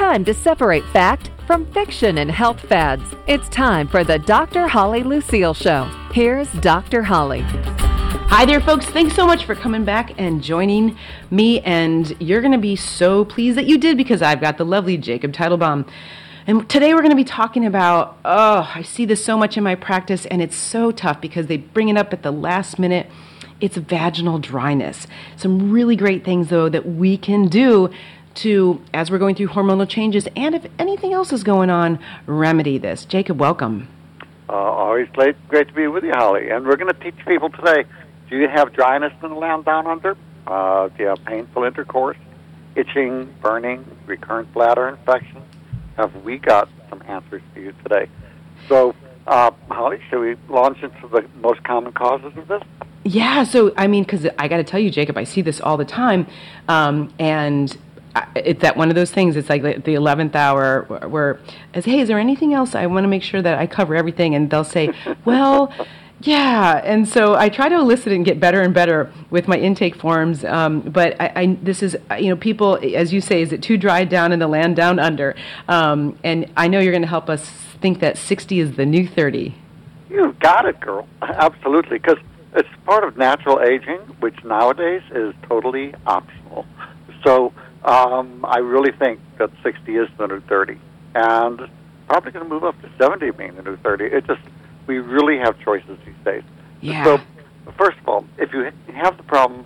time to separate fact from fiction and health fads. It's time for the Dr. Holly Lucille Show. Here's Dr. Holly. Hi there, folks. Thanks so much for coming back and joining me. And you're going to be so pleased that you did, because I've got the lovely Jacob Teitelbaum. And today we're going to be talking about, I see this so much in my practice, and it's so tough because they bring it up at the last minute. It's vaginal dryness. Some really great things, though, that we can do to, as we're going through hormonal changes, and if anything else is going on, remedy this. Jacob, welcome. Always great to be with you, Holly. And we're going to teach people today, do you have dryness in the land down under? Do you have painful intercourse, itching, burning, recurrent bladder infection? Have we got some answers for you today? So, Holly, should we launch into the most common causes of this? Yeah, so, because I got to tell you, Jacob, I see this all the time, and it's that one of those things. It's like the 11th hour where it's, hey, is there anything else? I want to make sure that I cover everything. And they'll say, well, yeah. And so I try to elicit and get better and better with my intake forms. But this is, people, as you say, is it too dry down in the land down under? And I know you're going to help us think that 60 is the new 30. You've got it, girl. Absolutely. Because it's part of natural aging, which nowadays is totally optional. So, I really think that 60 is the new 30, and probably going to move up to 70 being the new 30. We really have choices these days. Yeah. So, first of all, if you have the problem,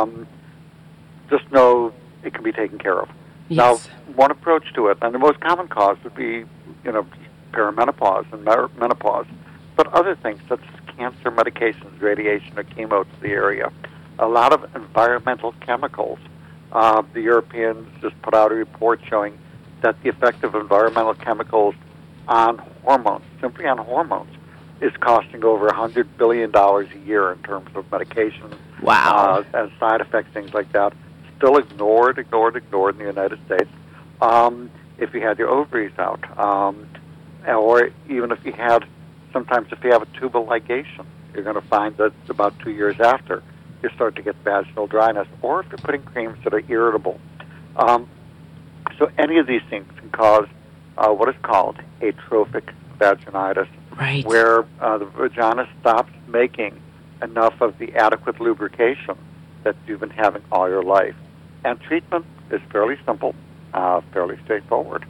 just know it can be taken care of. Yes. Now, one approach to it, and the most common cause would be, perimenopause and menopause, but other things such as cancer medications, radiation, or chemo to the area, a lot of environmental chemicals. The Europeans just put out a report showing that the effect of environmental chemicals on hormones, simply on hormones, is costing over $100 billion a year in terms of medication. Wow. And side effects, things like that. Still ignored in the United States. If you had your ovaries out, or even if you have a tubal ligation, you're going to find that about 2 years after, you start to get vaginal dryness, or if you're putting creams that are irritable. So any of these things can cause what is called atrophic vaginitis, right, where the vagina stops making enough of the adequate lubrication that you've been having all your life. And treatment is fairly simple, fairly straightforward.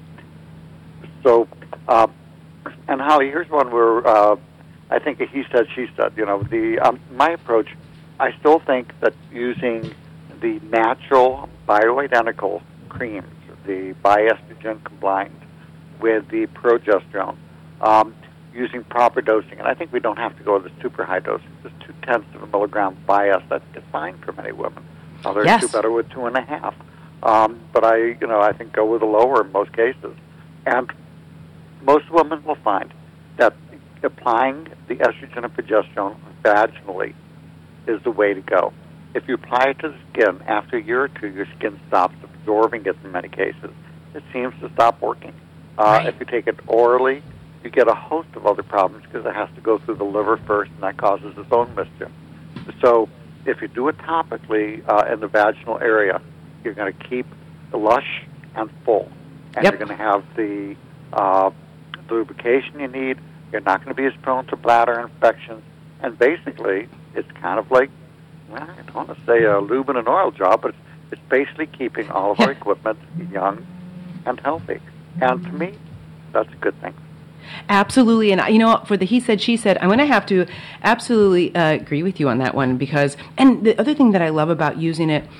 So, and Holly, here's one where I think a he said, she said. My approach, I still think that using the natural bioidentical creams, the bioestrogen combined with the progesterone, using proper dosing, and I think we don't have to go to the super high dosing, just 0.2 of a milligram bias, that's fine for many women. Others Yes. do better with 2.5. But I think go with a lower in most cases. And most women will find that applying the estrogen and progesterone vaginally is the way to go. If you apply it to the skin, after a year or two, your skin stops absorbing it in many cases. It seems to stop working. Right. If you take it orally, you get a host of other problems because it has to go through the liver first, and that causes its own mischief. So if you do it topically in the vaginal area, you're going to keep lush and full, and Yep. you're going to have the lubrication you need. You're not going to be as prone to bladder infections, and basically, it's kind of like, well, I don't want to say a lube and an oil job, but it's basically keeping all of our equipment young and healthy. And to me, that's a good thing. Absolutely. And, for the he said, she said, I'm going to have to absolutely agree with you on that one, because, and the other thing that I love about using it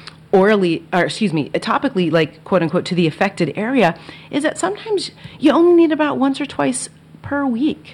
topically, like, quote unquote, to the affected area, is that sometimes you only need about once or twice per week.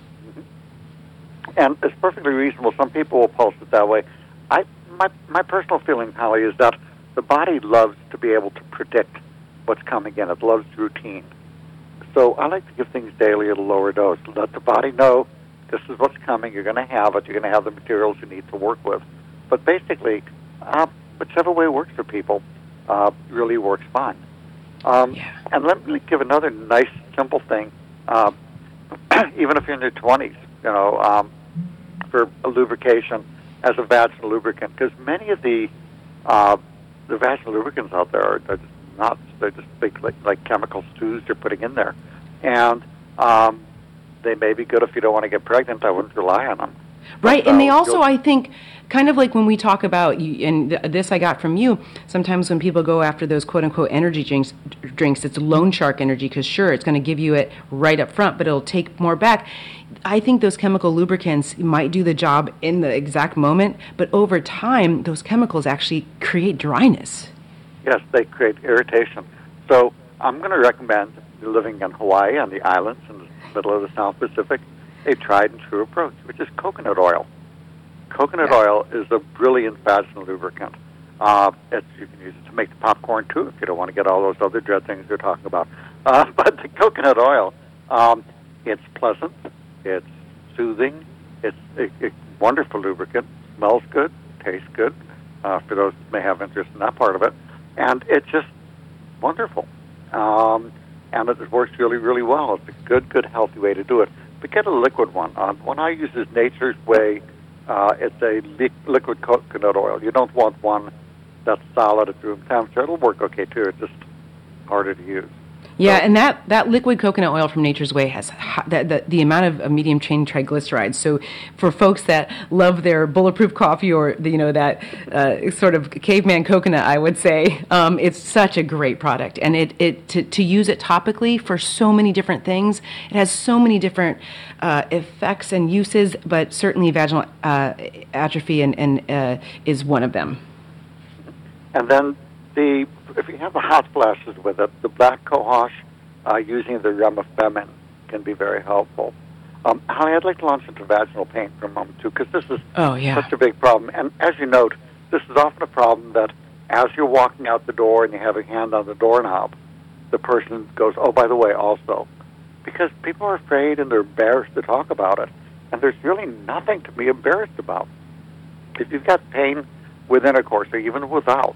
And it's perfectly reasonable. Some people will pulse it that way. My personal feeling, Holly, is that the body loves to be able to predict what's coming in. It loves routine. So I like to give things daily at a lower dose. Let the body know this is what's coming. You're going to have it. You're going to have the materials you need to work with. But basically, whichever way works for people really works fine. And let me give another nice, simple thing. Even if you're in your 20s, for a lubrication as a vaginal lubricant, because many of the vaginal lubricants out there are just nuts. They're just big, like chemical stews you're putting in there. And they may be good if you don't want to get pregnant. I wouldn't rely on them. Right, But, and they also, you'll- I think, kind of like when we talk about, and this I got from you, sometimes when people go after those quote-unquote energy drinks, it's loan shark energy, because sure, it's going to give you it right up front, but it'll take more back. I think those chemical lubricants might do the job in the exact moment, but over time, those chemicals actually create dryness. Yes, they create irritation. So I'm going to recommend, living in Hawaii on the islands in the middle of the South Pacific, a tried and true approach, which is coconut oil. Coconut oil is a brilliant vaginal lubricant. You can use it to make the popcorn too if you don't want to get all those other dread things you're talking about. But the coconut oil, it's pleasant, it's soothing, it's a wonderful lubricant, smells good, tastes good, for those who may have interest in that part of it, and it's just wonderful. And it works really, really well. It's a good, healthy way to do it. But get a liquid one. One I use is Nature's Way. It's a liquid coconut oil. You don't want one that's solid at room temperature. It'll work okay, too. It's just harder to use. Yeah, and that liquid coconut oil from Nature's Way has the amount of medium chain triglycerides. So for folks that love their bulletproof coffee or that sort of caveman coconut, I would say it's such a great product. And to use it topically for so many different things, it has so many different effects and uses, but certainly vaginal atrophy and is one of them. And then if you have the hot flashes with it, the black cohosh using the remifemin can be very helpful. Holly, I'd like to launch into vaginal pain for a moment, too, because this is such a big problem. And as you note, this is often a problem that as you're walking out the door and you have a hand on the doorknob, the person goes, oh, by the way, also. Because people are afraid and they're embarrassed to talk about it. And there's really nothing to be embarrassed about. If you've got pain with intercourse or even without,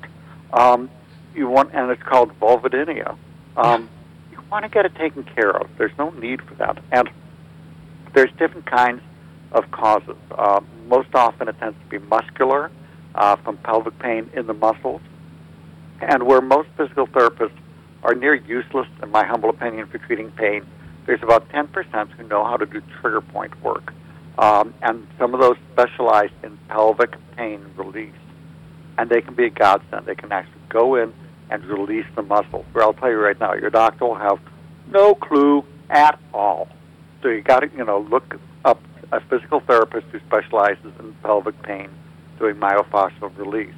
and it's called vulvodynia. You want to get it taken care of. There's no need for that. And there's different kinds of causes. Most often it tends to be muscular, from pelvic pain in the muscles, and where most physical therapists are near useless, in my humble opinion, for treating pain, there's about 10% who know how to do trigger point work. And some of those specialize in pelvic pain release. And they can be a godsend. They can actually go in and release the muscle. Where I'll tell you right now, your doctor will have no clue at all. So you got to, look up a physical therapist who specializes in pelvic pain, doing myofascial release.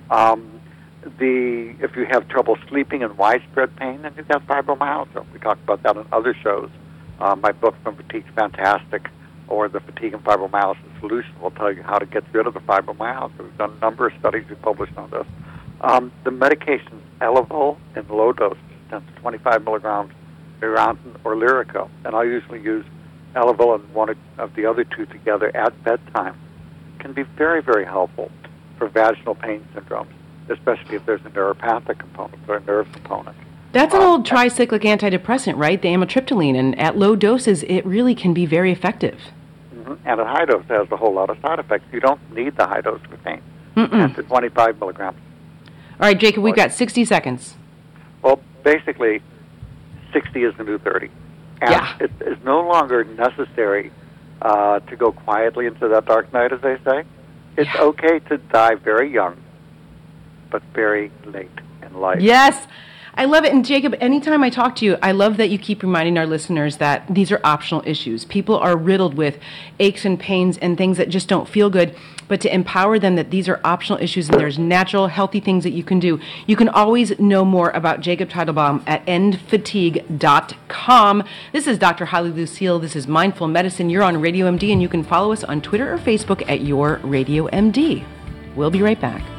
If you have trouble sleeping and widespread pain, then you've got fibromyalgia. We talked about that in other shows. My book, From Fatigue's Fantastic, or the Fatigue and Fibromyalgia Solution, will tell you how to get rid of the fibromyalgia. We've done a number of studies we published on this. The medications Elevol in low doses, 10 to 25 milligrams, Neurontin or Lyrica, and I usually use Elevol and one of the other two together at bedtime, can be very, very helpful for vaginal pain syndromes, especially if there's a neuropathic component or a nerve component. That's an old tricyclic antidepressant, right? The amitriptyline, and at low doses, it really can be very effective. Mm-hmm. And at high dose, it has a whole lot of side effects. You don't need the high dose for pain. 10 to 25 milligrams. All right, Jacob, we've got 60 seconds. Well, basically, 60 is the new 30. And it is no longer necessary to go quietly into that dark night, as they say. It's okay to die very young, but very late in life. Yes. I love it. And Jacob, anytime I talk to you, I love that you keep reminding our listeners that these are optional issues. People are riddled with aches and pains and things that just don't feel good, but to empower them that these are optional issues and there's natural, healthy things that you can do. You can always know more about Jacob Teitelbaum at endfatigue.com. This is Dr. Holly Lucille. This is Mindful Medicine. You're on Radio MD, and you can follow us on Twitter or Facebook at Your Radio MD. We'll be right back.